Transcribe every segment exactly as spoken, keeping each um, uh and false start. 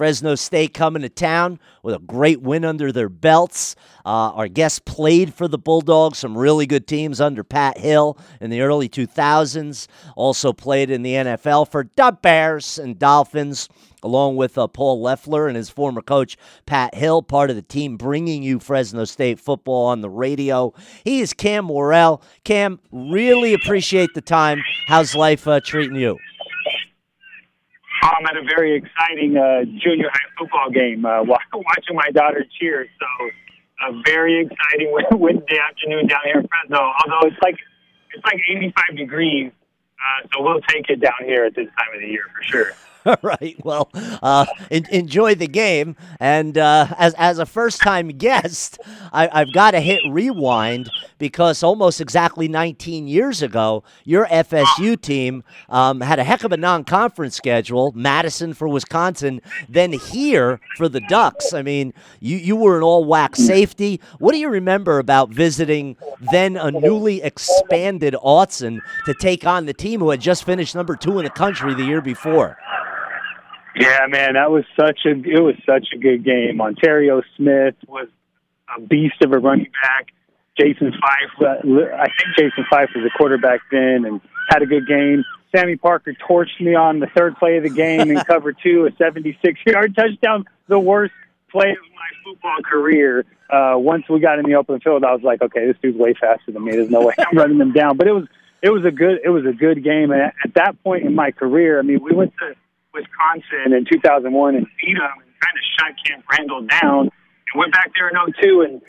Fresno State coming to town with a great win under their belts. Uh, our guests played for the Bulldogs, some really good teams under Pat Hill in the early two thousands. Also played in the N F L for the Bears and Dolphins, along with uh, Paul Loeffler and his former coach, Pat Hill, part of the team bringing you Fresno State football on the radio. He is Cam Worrell. Cam, really appreciate the time. How's life uh, treating you? I'm at a very exciting uh, junior high football game, uh, watching my daughter cheer. So, a very exciting Wednesday afternoon down here in Fresno. Although it's like it's like eighty-five degrees, uh, so we'll take it down here at this time of the year for sure. All right. Well, uh, en- enjoy the game. And uh, as as a first-time guest, I- I've got to hit rewind because almost exactly nineteen years ago, your F S U team um, had a heck of a non-conference schedule, Madison for Wisconsin, then here for the Ducks. I mean, you, you were an all-W A C safety. What do you remember about visiting then a newly expanded Autzen to take on the team who had just finished number two in the country the year before? Yeah, man, that was such a it was such a good game. Ontario Smith was a beast of a running back. Jason Fife, uh, I think Jason Fife was a quarterback then and had a good game. Sammy Parker torched me on the third play of the game in cover two, a seventy-six-yard touchdown, the worst play of my football career. Uh, once we got in the open field, I was like, okay, this dude's way faster than me. There's no way I'm running them down. But it was it was a good it was a good game. And at that point in my career, I mean, we went to Wisconsin in two thousand one and beat them and kind of shut Camp Randall down and went back there in oh two and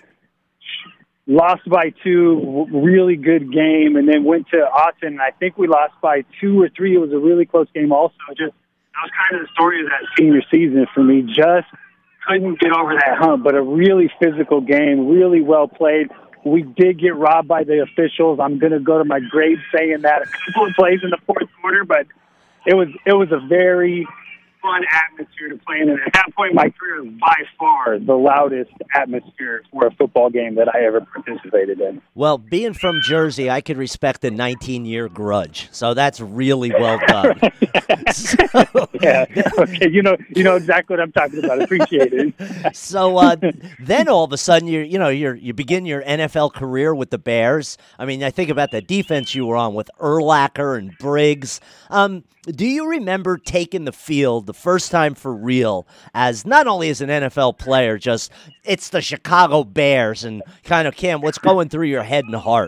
lost by two, really good game, and then went to Autzen. I think we lost by two or three. It was a really close game also. Just that was kind of the story of that senior season for me. Just couldn't get over that hump, but a really physical game, really well played. We did get robbed by the officials. I'm going to go to my grave saying that a couple of plays in the fourth quarter, but It was it was a very fun atmosphere to play in. And at that point in my career, was by far the loudest atmosphere for a football game that I ever participated in. Well, being from Jersey, I could respect a nineteen-year grudge. So that's really well done. so, yeah, okay, you know, you know exactly what I'm talking about. Appreciate it. so uh, then all of a sudden, you you know, you you begin your N F L career with the Bears. I mean, I think about the defense you were on with Urlacher and Briggs. Um, do you remember taking the field the first time for real as not only as an N F L player, just it's the Chicago Bears and kind of, Cam, what's going through your head and heart?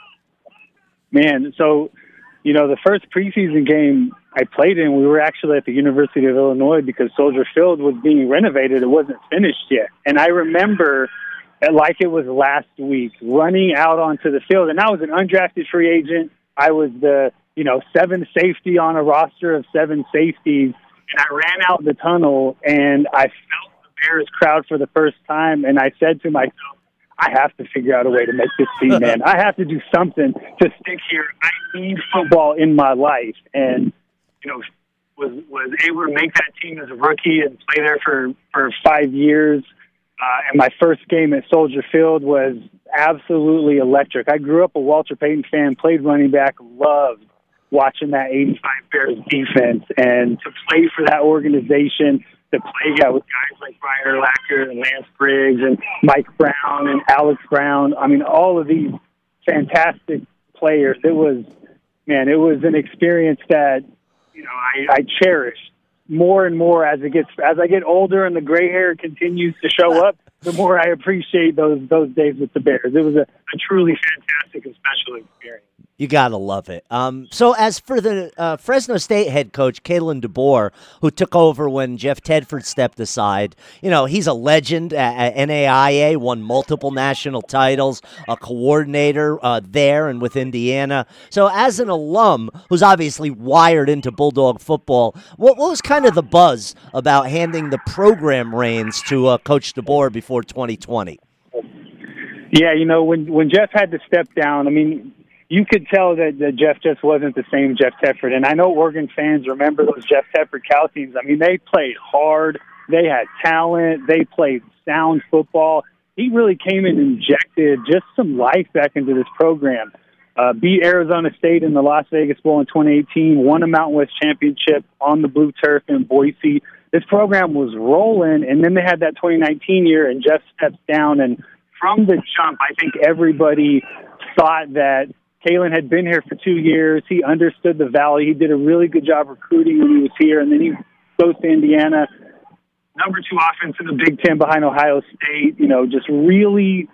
Man, so, you know, the first preseason game I played in, we were actually at the University of Illinois because Soldier Field was being renovated. It wasn't finished yet. And I remember, like it was last week, running out onto the field. And I was an undrafted free agent. I was the, you know, seventh safety on a roster of seven safeties. And I ran out the tunnel, and I felt the Bears crowd for the first time. And I said to myself, I have to figure out a way to make this team, man. I have to do something to stick here. I need football in my life. And, you know, was was able to make that team as a rookie and play there for, for five years. Uh, and my first game at Soldier Field was absolutely electric. I grew up a Walter Payton fan, played running back, loved watching that eighty-five Bears defense. And to play for that organization, to play yeah, with guys like Brian Urlacher and Lance Briggs and Mike Brown and Alex Brown. I mean, all of these fantastic players. It was, man, it was an experience that, you know, I, I cherish more and more as it gets, as I get older and the gray hair continues to show up, the more I appreciate those, those days with the Bears. It was a, a truly fantastic and special experience. You got to love it. Um, so as for the uh, Fresno State head coach, Kalen DeBoer, who took over when Jeff Tedford stepped aside, you know, he's a legend at N A I A, won multiple national titles, a coordinator uh, there and with Indiana. So as an alum who's obviously wired into Bulldog football, what, what was kind of the buzz about handing the program reins to uh, Coach DeBoer before twenty twenty? Yeah, you know, when, when Jeff had to step down, I mean, you could tell that, that Jeff just wasn't the same Jeff Tedford. And I know Oregon fans remember those Jeff Tedford Cal teams. I mean, they played hard. They had talent. They played sound football. He really came and injected just some life back into this program. Uh, beat Arizona State in the Las Vegas Bowl in twenty eighteen, won a Mountain West championship on the blue turf in Boise. this program was rolling, and then they had that twenty nineteen year, and Jeff steps down. And from the jump, I think everybody thought that Kalen had been here for two years. He understood the Valley. He did a really good job recruiting when he was here, and then he goes to Indiana. Number two offense in the Big Ten behind Ohio State, you know, just really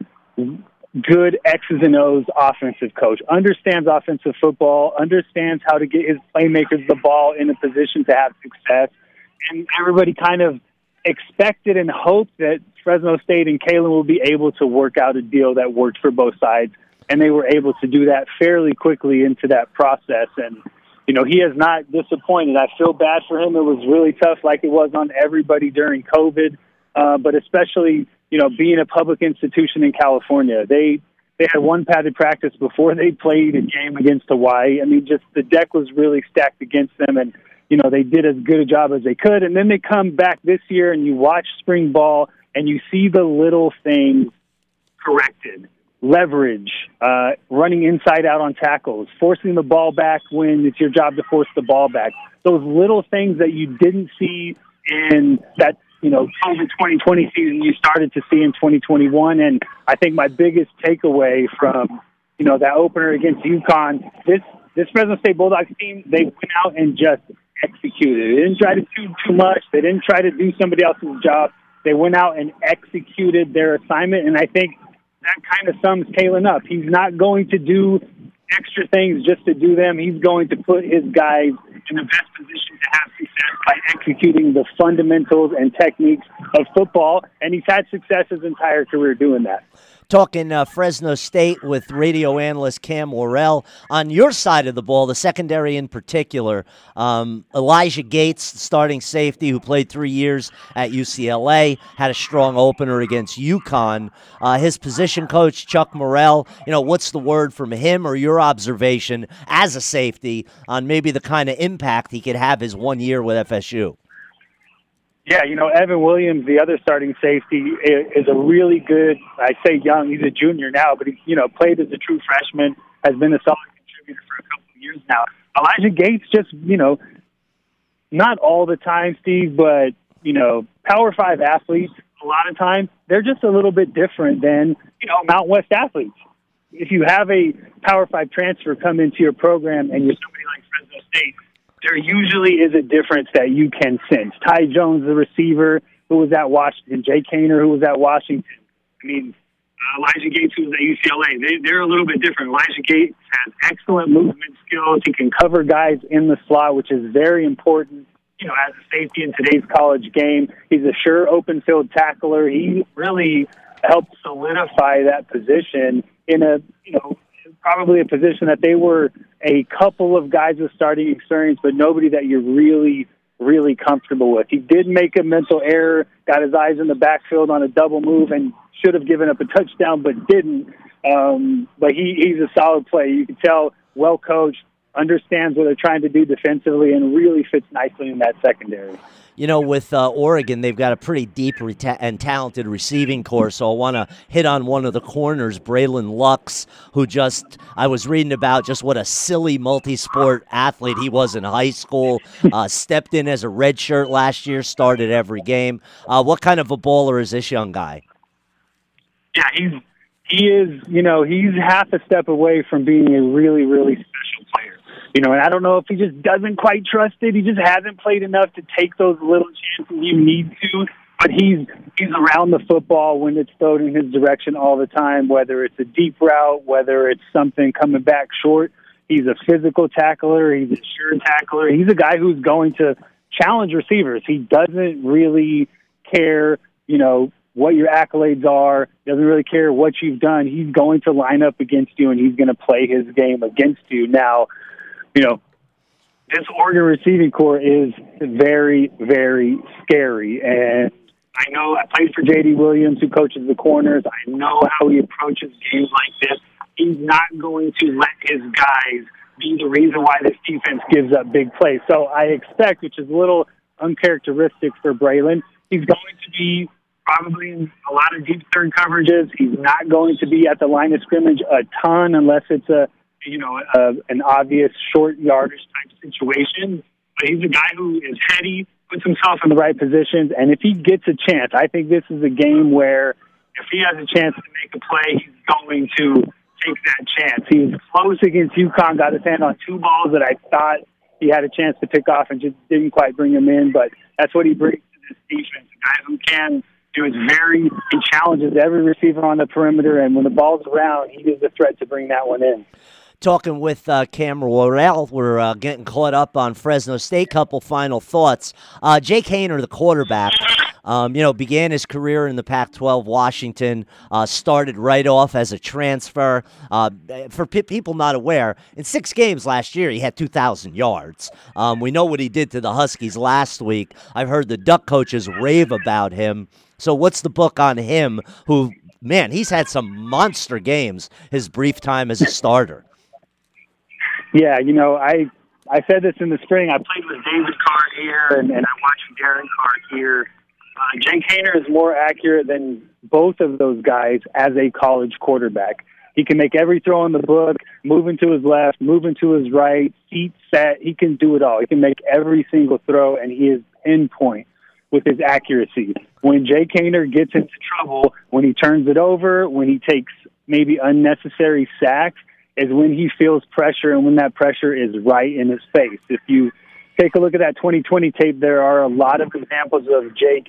good X's and O's offensive coach. Understands offensive football, understands how to get his playmakers the ball in a position to have success. And everybody kind of expected and hoped that Fresno State and Kalen will be able to work out a deal that worked for both sides. And they were able to do that fairly quickly into that process. And, you know, he has not disappointed. I feel bad for him. It was really tough, like it was on everybody during COVID, uh, but especially, you know, being a public institution in California. They they had one padded practice before they played a game against Hawaii. I mean, just the deck was really stacked against them, and, you know, they did as good a job as they could. And then they come back this year, and you watch spring ball, and you see the little things corrected. Leverage, uh, running inside out on tackles, forcing the ball back when it's your job to force the ball back. Those little things that you didn't see in that, you know, COVID twenty twenty season, you started to see in twenty twenty-one. And I think my biggest takeaway from, you know, that opener against UConn, this, this Fresno State Bulldogs team, they went out and just executed. They didn't try to do too much. They didn't try to do somebody else's job. They went out and executed their assignment. And I think that kind of sums Kalen up. He's not going to do extra things just to do them. He's going to put his guys in the best position to have success by executing the fundamentals and techniques of football, and he's had success his entire career doing that. Talking uh, Fresno State with radio analyst Cam Worrell. On your side of the ball, the secondary in particular, um, Elijah Gates, starting safety who played three years at U C L A, had a strong opener against UConn. Uh, his position coach, Chuck Morrell, you know, what's the word from him or your observation as a safety on maybe the kind of impact he could have his one year with F S U? Yeah, you know, Evan Williams, the other starting safety, is a really good, I say young, he's a junior now, but he, you know, played as a true freshman, has been a solid contributor for a couple of years now. Elijah Gates just, you know, not all the time, Steve, but, you know, Power Five athletes, a lot of times, they're just a little bit different than, you know, Mountain West athletes. If you have a Power Five transfer come into your program and you're somebody like Fresno State, there usually is a difference that you can sense. Ty Jones, the receiver who was at Washington, Jay Kaner, who was at Washington. I mean, uh, Elijah Gates, who was at U C L A. They, they're a little bit different. Elijah Gates has excellent movement skills. He can cover guys in the slot, which is very important, you know, as a safety in today's college game. He's a sure open field tackler. He really helped solidify that position in a, you know, probably a position that they were a couple of guys with starting experience, but nobody that you're really, really comfortable with. He did make a mental error, got his eyes in the backfield on a double move and should have given up a touchdown, but didn't. Um, but he, he's a solid player. You can tell, well coached, understands what they're trying to do defensively, and really fits nicely in that secondary. You know, with uh, Oregon, they've got a pretty deep reta- and talented receiving core, so I want to hit on one of the corners, Braylon Lux, who just, I was reading about just what a silly multi-sport athlete he was in high school, uh, stepped in as a redshirt last year, started every game. Uh, what kind of a baller is this young guy? Yeah, he's he is, you know, he's half a step away from being a really, really special player. You know, and I don't know if he just doesn't quite trust it. He just hasn't played enough to take those little chances you need to. But he's he's around the football when it's thrown in his direction all the time, whether it's a deep route, whether it's something coming back short. He's a physical tackler. He's a sure tackler. He's a guy who's going to challenge receivers. He doesn't really care, you know, what your accolades are. Doesn't really care what you've done. He's going to line up against you, and he's going to play his game against you. Now, you know, this Oregon receiving core is very, very scary. And I know I played for J D Williams, who coaches the corners. I know how he approaches games like this. He's not going to let his guys be the reason why this defense gives up big plays. So I expect, which is a little uncharacteristic for Braylon, he's going to be probably in a lot of deep third coverages. He's not going to be at the line of scrimmage a ton unless it's a, you know, a, an obvious short yardage type situation. But he's a guy who is heady, puts himself in the right positions, and if he gets a chance, I think this is a game where if he has a chance to make a play, he's going to take that chance. He was close against UConn, got his hand on two balls that I thought he had a chance to pick off and just didn't quite bring him in, but that's what he brings to this defense. A guy who can do his very, he challenges every receiver on the perimeter, and when the ball's around, he is a threat to bring that one in. Talking with uh, Cam Worrell, we're uh, getting caught up on Fresno State. Couple final thoughts. Uh, Jake Haener, the quarterback, um, you know, began his career in the Pac twelve, Washington, uh, started right off as a transfer. Uh, for p- people not aware, in six games last year, he had two thousand yards. Um, we know what he did to the Huskies last week. I've heard the Duck coaches rave about him. So what's the book on him, who, man, he's had some monster games his brief time as a starter? Yeah, you know, I I said this in the spring. I played with David Carr here, and, and I'm watching Darren Carr here. Uh, Jake Haener is more accurate than both of those guys as a college quarterback. He can make every throw in the book, moving to his left, moving to his right, feet set. He can do it all. He can make every single throw, and he is pinpoint with his accuracy. When Jake Haener gets into trouble, when he turns it over, when he takes maybe unnecessary sacks, is when he feels pressure and when that pressure is right in his face. If you take a look at that twenty twenty tape, there are a lot of examples of Jake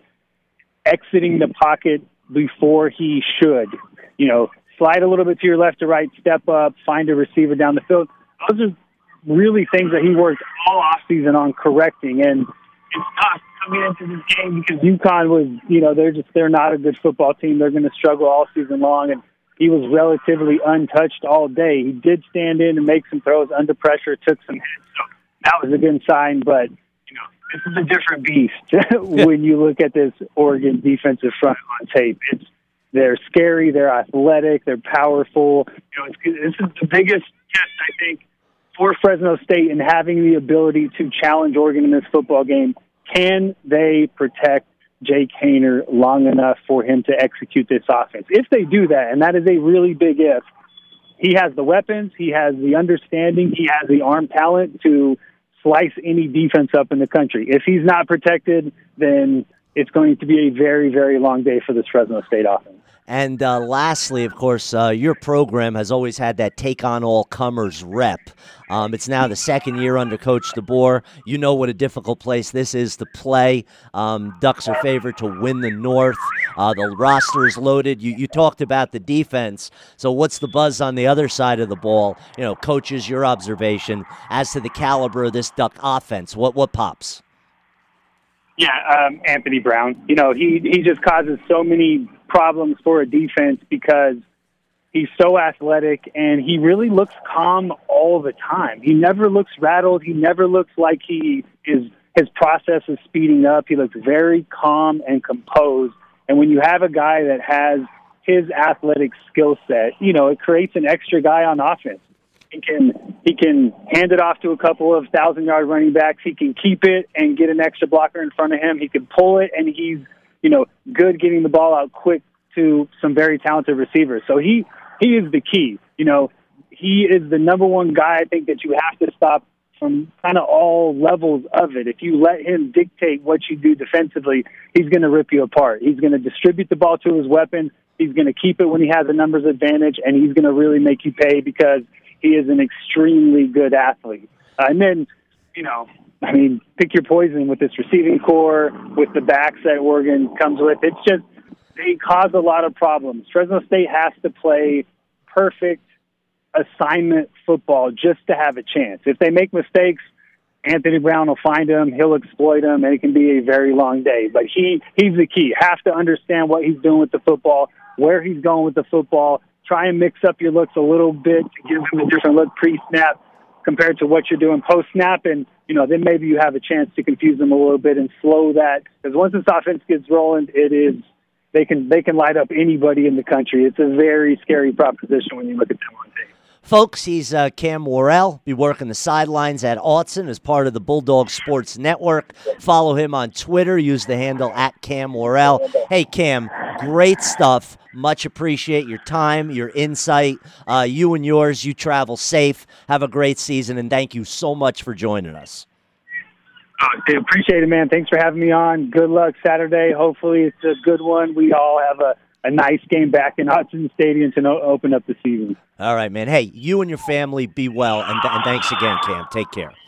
exiting the pocket before he should. You know, slide a little bit to your left or right, step up, find a receiver down the field. Those are really things that he worked all offseason on correcting. And it's tough coming into this game because UConn was, you know, they're just, they're not a good football team. They're going to struggle all season long. And he was relatively untouched all day. He did stand in and make some throws under pressure, took some hits. So that was a good sign. But, you know, this is a different beast when you look at this Oregon defensive front on tape. It's They're scary, they're athletic, they're powerful. You know, it's, this is the biggest test, I think, for Fresno State in having the ability to challenge Oregon in this football game. Can they protect Jake Haener long enough for him to execute this offense? If they do that, and that is a really big if, he has the weapons, he has the understanding, he has the arm talent to slice any defense up in the country. If he's not protected, then it's going to be a very, very long day for this Fresno State offense. And uh, lastly, of course, uh, your program has always had that take-on-all-comers rep. Um, it's now the second year under Coach DeBoer. You know what a difficult place this is to play. Um, Ducks are favored to win the North. Uh, the roster is loaded. You, you talked about the defense. So what's the buzz on the other side of the ball? You know, coaches, your observation as to the caliber of this Duck offense. What what pops? Yeah, um, Anthony Brown. You know, he, he just causes so many problems for a defense because he's so athletic and he really looks calm all the time. He never looks rattled. He never looks like he is his process is speeding up. He looks very calm and composed. And when you have a guy that has his athletic skill set, you know, it creates an extra guy on offense. He can he can hand it off to a couple of thousand-yard running backs. He can keep it and get an extra blocker in front of him. He can pull it, and he's, you know, good getting the ball out quick to some very talented receivers. So he, he is the key. You know, he is the number one guy I think that you have to stop from kind of all levels of it. If you let him dictate what you do defensively, he's going to rip you apart. He's going to distribute the ball to his weapon. He's going to keep it when he has a numbers advantage, and he's going to really make you pay because he is an extremely good athlete. Uh, and then, you know, I mean, pick your poison with this receiving core, with the backs that Oregon comes with. It's just, they cause a lot of problems. Fresno State has to play perfect assignment football just to have a chance. If they make mistakes, Anthony Brown will find them, he'll exploit them, and it can be a very long day. But he, he's the key. Have to understand what he's doing with the football, where he's going with the football. Try and mix up your looks a little bit to give him a different look pre-snap compared to what you're doing post-snap. And, you know, then maybe you have a chance to confuse them a little bit and slow that. Because once this offense gets rolling, it is they can they can light up anybody in the country. It's a very scary proposition when you look at them on tape. Folks, he's uh, Cam Worrell. Be working the sidelines at Autzen as part of the Bulldog Sports Network. Follow him on Twitter. Use the handle at Cam Worrell. Hey, Cam, great stuff. Much appreciate your time, your insight. Uh, you and yours, you travel safe. Have a great season, and thank you so much for joining us. Uh, appreciate it, man. Thanks for having me on. Good luck Saturday. Hopefully it's a good one. We all have a, a nice game back in Hudson Stadium to no, open up the season. All right, man. Hey, you and your family be well, and, and thanks again, Cam. Take care.